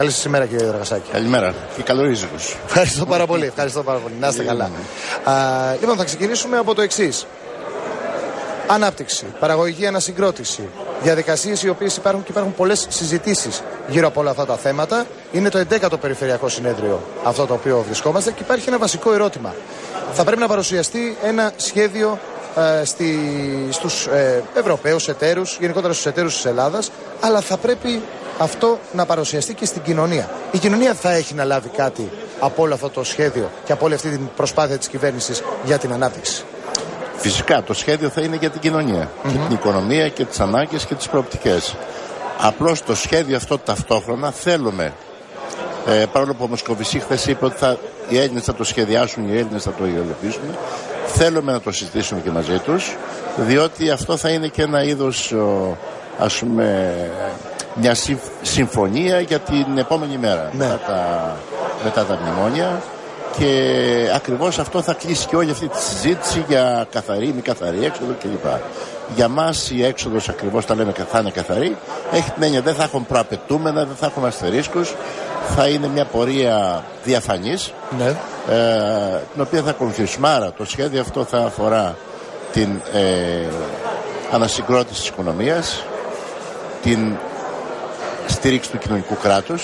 Καλή σας ημέρα, κύριε Δραγασάκη. Καλημέρα και καλό ρίζικος. Ευχαριστώ πάρα πολύ. Ευχαριστώ πάρα πολύ. Να είστε καλά. Λοιπόν, θα ξεκινήσουμε από το εξής. Ανάπτυξη, παραγωγική ανασυγκρότηση, διαδικασίες οι οποίες υπάρχουν και υπάρχουν πολλές συζητήσεις γύρω από όλα αυτά τα θέματα. Είναι το 11ο Περιφερειακό Συνέδριο αυτό το οποίο βρισκόμαστε και υπάρχει ένα βασικό ερώτημα. Θα πρέπει να παρουσιαστεί ένα σχέδιο στους Ευρωπαίους εταίρους, γενικότερα στους εταίρους της Ελλάδας, αλλά θα πρέπει αυτό να παρουσιαστεί και στην κοινωνία. Η κοινωνία θα έχει να λάβει κάτι από όλο αυτό το σχέδιο και από όλη αυτή την προσπάθεια της κυβέρνησης για την ανάπτυξη. Φυσικά το σχέδιο θα είναι για την κοινωνία, και την οικονομία και τις ανάγκες και τις προοπτικές. Απλώς το σχέδιο αυτό ταυτόχρονα θέλουμε, παρόλο που ο Μοσκοβισή χθες είπε ότι οι Έλληνες θα το σχεδιάσουν, οι Έλληνες θα το υλοποιήσουν, θέλουμε να το συζητήσουμε και μαζί τους, διότι αυτό θα είναι και ένα είδος, ας πούμε, μια συμφωνία για την επόμενη μέρα, μετά τα μνημόνια, και ακριβώς αυτό θα κλείσει και όλη αυτή τη συζήτηση για καθαρή, μη καθαρή έξοδο κλπ. Για μας η έξοδος, ακριβώς τα λέμε, θα είναι καθαρή, έχει την έννοια δεν θα έχουν προαπαιτούμενα, δεν θα έχουν αστερίσκους, θα είναι μια πορεία διαφανής, την οποία θα ακολουθήσουμε. Άρα το σχέδιο αυτό θα αφορά την ανασυγκρότηση της οικονομίας, την στήριξη του κοινωνικού κράτους,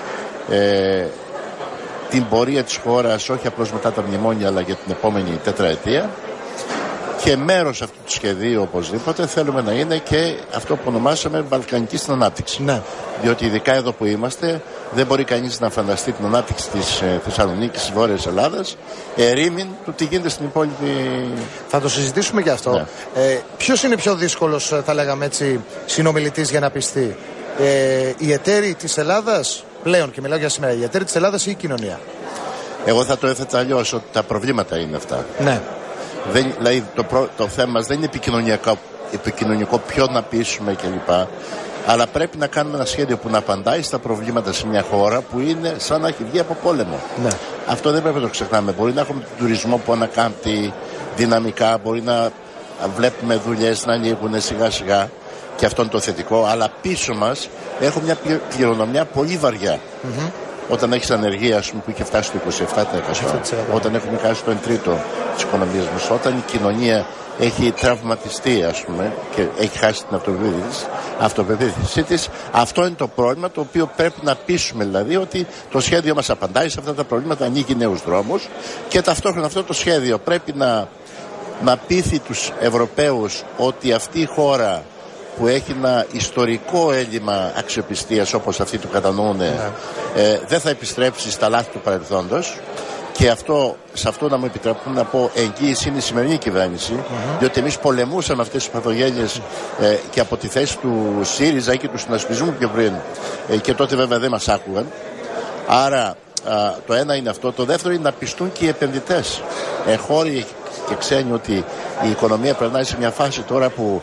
την πορεία της χώρας όχι απλώς μετά τα μνημόνια αλλά για την επόμενη τετραετία, και μέρος αυτού του σχεδίου οπωσδήποτε θέλουμε να είναι και αυτό που ονομάσαμε βαλκανική στην ανάπτυξη. Ναι. Διότι ειδικά εδώ που είμαστε δεν μπορεί κανείς να φανταστεί την ανάπτυξη της Θεσσαλονίκης, της Βόρειας Ελλάδας, ερήμην του τι γίνεται στην υπόλοιπη. Θα το συζητήσουμε και αυτό. Ναι. Ποιος είναι πιο δύσκολος, θα λέγαμε έτσι, συνομιλητής για να πιστεί? Οι εταίροι της Ελλάδας πλέον, και μιλάω για σήμερα, οι εταίροι της Ελλάδας ή η κοινωνία? Εγώ θα το έθετα αλλιώς, ότι τα προβλήματα είναι αυτά. Ναι. Δηλαδή το θέμα μας δεν είναι επικοινωνικό, ποιο να πείσουμε κλπ. Αλλά πρέπει να κάνουμε ένα σχέδιο που να απαντάει στα προβλήματα σε μια χώρα που είναι σαν να έχει βγει από πόλεμο. Ναι. Αυτό δεν πρέπει να το ξεχνάμε. Μπορεί να έχουμε τον τουρισμό που ανακάμπτει δυναμικά, μπορεί να βλέπουμε δουλειές να ανοίγουν σιγά σιγά, και αυτό είναι το θετικό, αλλά πίσω μας έχουμε μια κληρονομιά πολύ βαριά. Όταν έχεις ανεργία, ας πούμε, που είχε φτάσει στο 27%, όταν έχουμε χάσει το 1/3 της οικονομίας μας, όταν η κοινωνία έχει τραυματιστεί, ας πούμε, και έχει χάσει την αυτοπεποίθησή της, αυτό είναι το πρόβλημα, το οποίο πρέπει να πείσουμε, δηλαδή ότι το σχέδιο μας απαντάει σε αυτά τα προβλήματα, ανοίγει νέους δρόμους, και ταυτόχρονα αυτό το σχέδιο πρέπει να πείθει τους Ευρωπαίους ότι αυτή η χώρα που έχει ένα ιστορικό έλλειμμα αξιοπιστίας, όπως αυτοί το κατανοούν, δεν θα επιστρέψει στα λάθη του παρελθόντος. Και σε αυτό να μου επιτρέπουν να πω, εγγύηση είναι η σημερινή κυβέρνηση, διότι εμείς πολεμούσαμε αυτές τις παθογένειες και από τη θέση του ΣΥΡΙΖΑ και του συνασπισμού πιο πριν, και τότε βέβαια δεν μας άκουγαν. Άρα το ένα είναι αυτό. Το δεύτερο είναι να πιστούν και οι επενδυτές, χώροι και ξένοι, ότι η οικονομία περνάει σε μια φάση τώρα που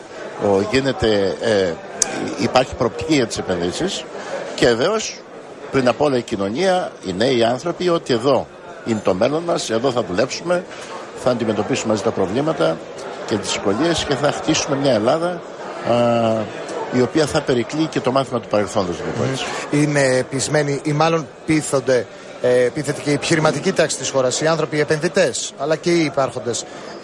υπάρχει προοπτική για τις επενδύσεις, και βεβαίως πριν απ' όλα η κοινωνία, οι νέοι άνθρωποι, ότι εδώ είναι το μέλλον μας, εδώ θα δουλέψουμε, θα αντιμετωπίσουμε μαζί τα προβλήματα και τις δυσκολίες και θα χτίσουμε μια Ελλάδα η οποία θα περικλεί και το μάθημα του παρελθόντος. Είναι πεισμένοι ή μάλλον πείθονται, πείθεται και η επιχειρηματική τάξη της χώρας, οι άνθρωποι, οι επενδυτές, αλλά και οι υπάρχοντες,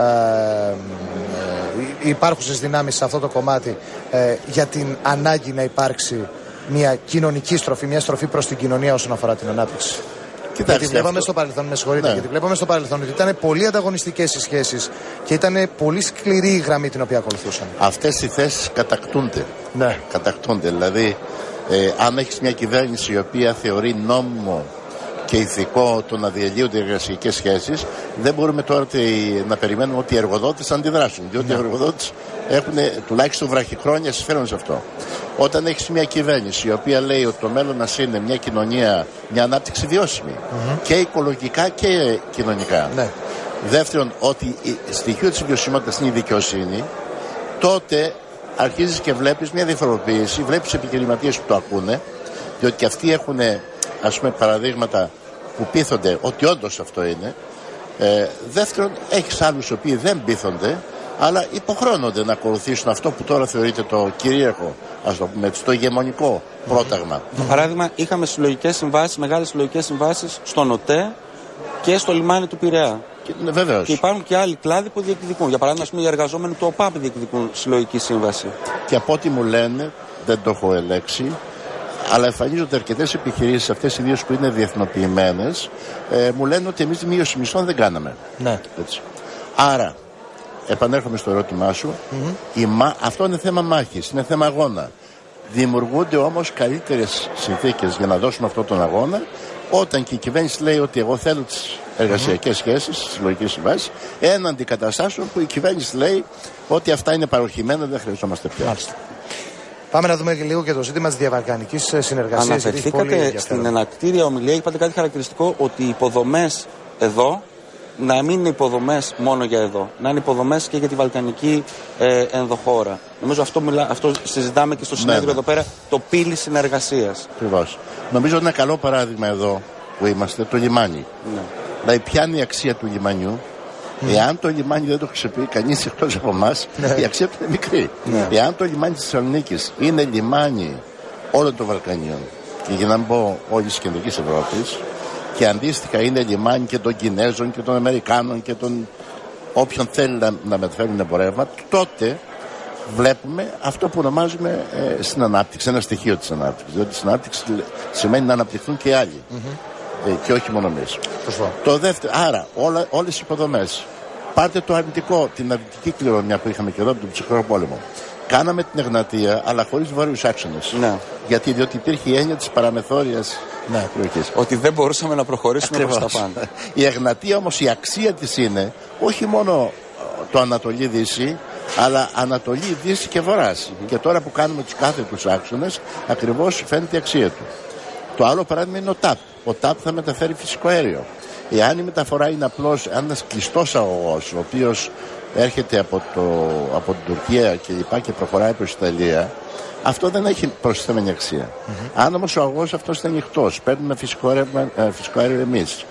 οι υπάρχουσες δυνάμεις σε αυτό το κομμάτι, για την ανάγκη να υπάρξει μια κοινωνική στροφή, μια στροφή προς την κοινωνία όσον αφορά την ανάπτυξη. Γιατί βλέπαμε στο παρελθόν, με συγχωρείτε, γιατί βλέπαμε στο παρελθόν ότι ήταν πολύ ανταγωνιστικές οι σχέσεις και ήταν πολύ σκληρή η γραμμή την οποία ακολουθούσαν. Αυτές οι θέσεις κατακτούνται. Ναι. Κατακτούνται. Δηλαδή, αν έχεις μια κυβέρνηση η οποία θεωρεί νόμιμο και ηθικό το να διαλύονται οι εργασιακές σχέσεις, δεν μπορούμε τώρα να περιμένουμε ότι οι εργοδότες αντιδράσουν. Διότι οι εργοδότες έχουν τουλάχιστον βραχυχρόνια συμφέρον σε αυτό. Όταν έχεις μια κυβέρνηση η οποία λέει ότι το μέλλον μας είναι μια κοινωνία, μια ανάπτυξη βιώσιμη, και οικολογικά και κοινωνικά. Ναι. Δεύτερον, ότι στοιχείο της βιωσιμότητας είναι η δικαιοσύνη, τότε αρχίζεις και βλέπεις μια διαφοροποίηση, βλέπεις επιχειρηματίες που το ακούνε, διότι και αυτοί έχουν, ας πούμε, παραδείγματα που πείθονται ότι όντως αυτό είναι. Δεύτερον, έχεις άλλους οι οποίοι δεν πείθονται αλλά υποχρεώνονται να ακολουθήσουν αυτό που τώρα θεωρείται το κυρίαρχο, ας το πούμε, το ηγεμονικό πρόταγμα. Για παράδειγμα, είχαμε συλλογικές συμβάσεις, μεγάλες συλλογικές συμβάσεις στον ΟΤΕ και στο λιμάνι του Πειραιά. Βεβαίως. Και υπάρχουν και άλλοι κλάδοι που διεκδικούν. Για παράδειγμα, οι εργαζόμενοι του ΟΠΑΠ διεκδικούν συλλογική σύμβαση. Και από ό,τι μου λένε, δεν το έχω ελέξει, αλλά εμφανίζονται αρκετές επιχειρήσεις, αυτές ιδίως που είναι διεθνοποιημένες, μου λένε ότι εμείς μείωση μισθών δεν κάναμε. Ναι. Έτσι. Άρα, επανέρχομαι στο ερώτημά σου, αυτό είναι θέμα μάχης, είναι θέμα αγώνα. Δημιουργούνται όμως καλύτερες συνθήκες για να δώσουμε αυτόν τον αγώνα, όταν και η κυβέρνηση λέει ότι εγώ θέλω τις εργασιακές σχέσεις, τις συλλογικές συμβάσεις, έναντι καταστάσεων που η κυβέρνηση λέει ότι αυτά είναι παροχημένα, δεν χρειαζόμαστε πια. Μάλιστα. Πάμε να δούμε και λίγο και το ζήτημα της διαβαλκανικής συνεργασίας. Αναφερθήκατε στην ενακτήρια ομιλία, είπατε κάτι χαρακτηριστικό, ότι οι υποδομές εδώ να μην είναι υποδομές μόνο για εδώ, να είναι υποδομές και για τη βαλκανική ενδοχώρα. Νομίζω αυτό συζητάμε και στο συνέδριο εδώ πέρα, το πύλη συνεργασίας. Ακριβώς. Νομίζω ένα καλό παράδειγμα εδώ που είμαστε, το λιμάνι. Ναι. Δηλαδή, ποια είναι η αξία του λιμανιού. Εάν το λιμάνι δεν το χρησιμοποιεί κανείς εκτός από εμάς, η αξία του είναι μικρή. Εάν το λιμάνι της Θεσσαλονίκης είναι λιμάνι όλων των Βαλκανίων, και για να μην πω όλης της Κεντρικής Ευρώπης, και αντίστοιχα είναι λιμάνι και των Κινέζων και των Αμερικάνων και των όποιον θέλει να μεταφέρουν εμπορεύματα, τότε βλέπουμε αυτό που ονομάζουμε στην ανάπτυξη, ένα στοιχείο της ανάπτυξης. Διότι στην ανάπτυξη σημαίνει να αναπτυχθούν και άλλοι. Και όχι μόνο εμείς. Το δεύτερο, άρα όλες οι υποδομές. Πάρτε το αρνητικό, την αρνητική κληρονομιά που είχαμε και εδώ από τον ψυχρό πόλεμο. Κάναμε την Εγνατία, αλλά χωρίς βόρειους άξονες. Ναι. Διότι υπήρχε η έννοια της παραμεθόριας περιοχής. Ότι δεν μπορούσαμε να προχωρήσουμε προς τα πάνω. Η Εγνατία όμως, η αξία της είναι όχι μόνο το Ανατολή-Δύση, αλλά Ανατολή, Δύση και Βορράς. Και τώρα που κάνουμε τους κάθετους άξονες, ακριβώς φαίνεται η αξία του. Το άλλο παράδειγμα είναι ο ΤΑΠ. Ο ΤΑΠ θα μεταφέρει φυσικό αέριο. Εάν η μεταφορά είναι απλώς ένας κλειστός αγωγός, ο οποίος έρχεται από την Τουρκία και λοιπά και προχωράει προς την Ιταλία, αυτό δεν έχει προσθέμενη αξία. Αν όμως ο αγωγός αυτός είναι ανοιχτός, παίρνουμε φυσικό αέριο εμείς,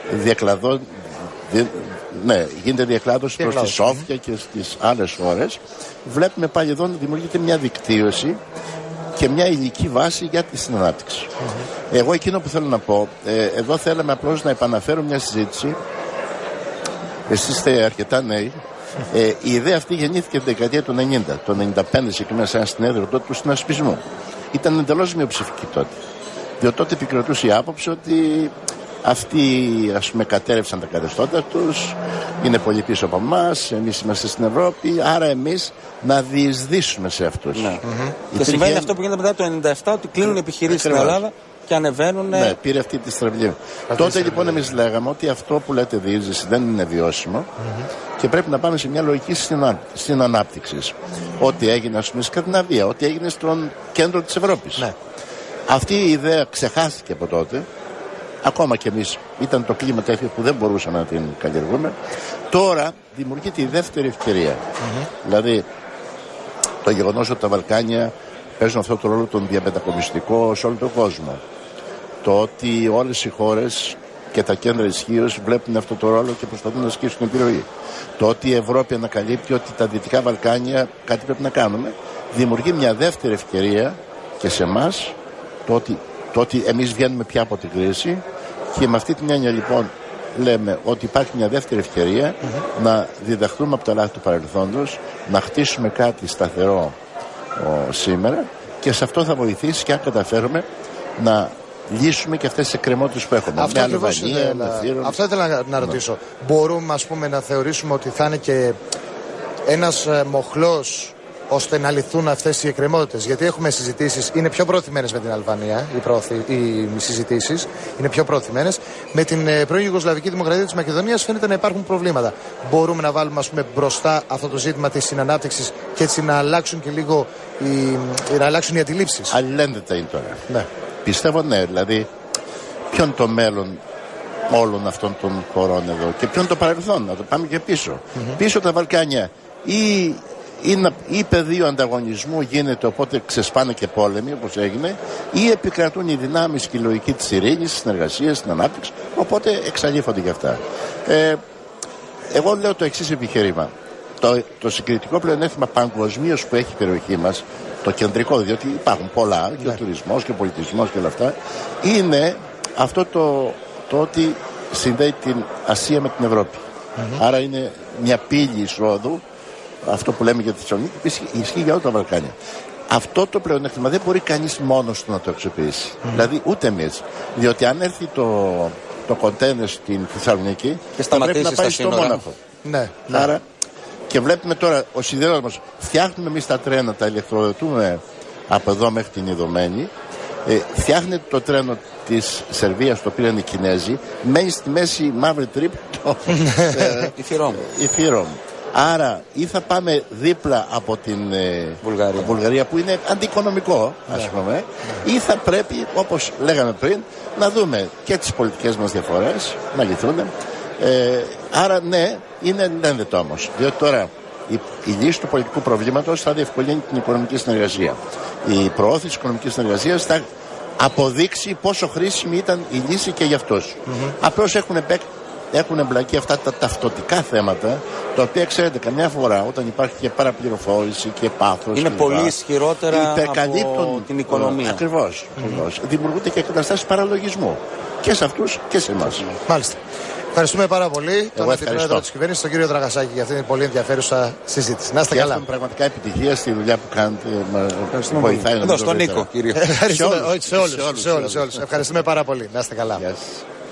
γίνεται διακλάδωση προς τη Σόφια και στις άλλες χώρες, βλέπουμε πάλι εδώ να δημιουργείται μια δικτύωση και μια υλική βάση για τη συνανάπτυξη. Εγώ εκείνο που θέλω να πω, εδώ θέλαμε απλώς να επαναφέρω μια συζήτηση. Εσείς είστε αρκετά νέοι. Η ιδέα αυτή γεννήθηκε την δεκαετία του 90, το 95 συγκεκριμένα σε ένα συνέδριο τότε του συνασπισμού. Ήταν εντελώς μειοψηφική τότε. Διότι τότε επικρατούσε η άποψη ότι αυτοί, ας πούμε, κατέρευσαν τα καθεστώτα τους, είναι πολύ πίσω από εμάς, εμείς είμαστε στην Ευρώπη, άρα εμείς να διεισδύσουμε σε αυτούς. Ναι. Και συμβαίνει αυτό που γίνεται μετά το 1997, ότι κλείνουν επιχειρήσεις στην Ελλάδα και ανεβαίνουν. Ναι, πήρε αυτή τη στραβλή. Τότε λοιπόν εμείς λέγαμε ότι αυτό που λέτε διείσδυση δεν είναι βιώσιμο και πρέπει να πάμε σε μια λογική στην ανάπτυξη. Ό,τι έγινε, ας πούμε, στη Σκανδιναβία, ό,τι έγινε στον κέντρο της Ευρώπης. Ναι. Αυτή η ιδέα ξεχάστηκε από τότε. Ακόμα και εμείς ήταν το κλίμα τέτοιο που δεν μπορούσαμε να την καλλιεργούμε. Τώρα δημιουργείται η δεύτερη ευκαιρία. Δηλαδή το γεγονός ότι τα Βαλκάνια παίζουν αυτό το ρόλο τον διαμετακομιστικό σε όλο τον κόσμο. Το ότι όλες οι χώρες και τα κέντρα ισχύως βλέπουν αυτό το ρόλο και προσπαθούν να ασκήσουν την επιρροή. Το ότι η Ευρώπη ανακαλύπτει ότι τα Δυτικά Βαλκάνια κάτι πρέπει να κάνουμε, δημιουργεί μια δεύτερη ευκαιρία και σε εμάς, το ότι εμείς βγαίνουμε πια από την κρίση και με αυτή την έννοια λοιπόν λέμε ότι υπάρχει μια δεύτερη ευκαιρία να διδαχθούμε από τα λάθη του παρελθόντος, να χτίσουμε κάτι σταθερό σήμερα και σε αυτό θα βοηθήσει και αν καταφέρουμε να λύσουμε και αυτές τις εκκρεμότητες που έχουμε. Αυτό ήθελα να ρωτήσω. Μπορούμε, ας πούμε, να θεωρήσουμε ότι θα είναι και ένας μοχλός ώστε να λυθούν αυτές οι εκκρεμότητες? Γιατί έχουμε συζητήσεις, είναι πιο προωθημένες με την Αλβανία, οι συζητήσεις είναι πιο προωθημένες. Με την πρώην Ιουγκοσλαβική Δημοκρατία της Μακεδονίας φαίνεται να υπάρχουν προβλήματα. Μπορούμε να βάλουμε, ας πούμε, μπροστά αυτό το ζήτημα της συνανάπτυξης και έτσι να αλλάξουν και λίγο να αλλάξουν οι αντιλήψεις? Αλληλένδετα είναι τώρα. Ναι. Πιστεύω ναι, δηλαδή ποιο είναι το μέλλον όλων αυτών των χωρών εδώ και ποιο είναι το παρελθόν, να το πάμε και πίσω. Πίσω τα Βαλκάνια ή πεδίο ανταγωνισμού γίνεται, οπότε ξεσπάνε και πόλεμοι όπως έγινε, ή επικρατούν οι δυνάμεις και η λογική της ειρήνης, της συνεργασίας, της ανάπτυξης, οπότε εξαλείφονται και αυτά. Εγώ λέω το εξής επιχείρημα. Το συγκριτικό πλεονέκτημα παγκοσμίως που έχει η περιοχή μας, το κεντρικό, διότι υπάρχουν πολλά, και ο τουρισμός και ο πολιτισμός και όλα αυτά, είναι αυτό το ότι συνδέει την Ασία με την Ευρώπη. Άρα είναι μια πύλη εισόδου, αυτό που λέμε για τη Θεσσαλονίκη, ισχύει για όλα τα Βαλκάνια. Αυτό το πλεονέκτημα δεν μπορεί κανείς μόνος του να το αξιοποιήσει. Δηλαδή ούτε εμείς. Διότι αν έρθει το κοντέινερ στην Θεσσαλονίκη, θα πρέπει να πάει στο Μόναχο. Ναι. Άρα, και βλέπουμε τώρα, ο σιδέρος μας, φτιάχνουμε εμείς τα τρένα, τα ηλεκτροδοτούμε από εδώ μέχρι την Ιδωμένη. Φτιάχνεται το τρένο της Σερβίας, το οποίο είναι οι Κινέζοι, μένει στη μέση μαύρη τρύπη η Φύρομ. Άρα ή θα πάμε δίπλα από την Βουλγαρία που είναι αντιοικονομικό, ας πούμε, ή θα πρέπει, όπως λέγαμε πριν, να δούμε και τις πολιτικές μας διαφορές να λυθούν. Άρα ναι, είναι ενδετό όμως, διότι τώρα η λύση του πολιτικού προβλήματος θα διευκολύνει την οικονομική συνεργασία. Η προώθηση της οικονομικής συνεργασίας θα αποδείξει πόσο χρήσιμη ήταν η λύση και για αυτούς. Απλώς έχουν εμπλακεί αυτά τα ταυτοτικά θέματα, τα οποία ξέρετε καμιά φορά όταν υπάρχει και παραπληροφόρηση και πάθος είναι πολύ ισχυρότερα από την οικονομία. Ακριβώς. Δημιουργούνται και καταστάσεις παραλογισμού και σε αυτούς και σε εμάς. Μάλιστα. Ευχαριστούμε πάρα πολύ τον Αντιπρόεδρο της Κυβέρνησης, τον κύριο Δραγασάκη, για αυτήν την πολύ ενδιαφέρουσα συζήτηση. Να είστε καλά. Έχουμε πραγματικά επιτυχία στη δουλειά που κάνετε. Βοηθάει να στον Νίκο, κύριε. Σε όλους. Ευχαριστούμε πάρα πολύ. Να είστε καλά.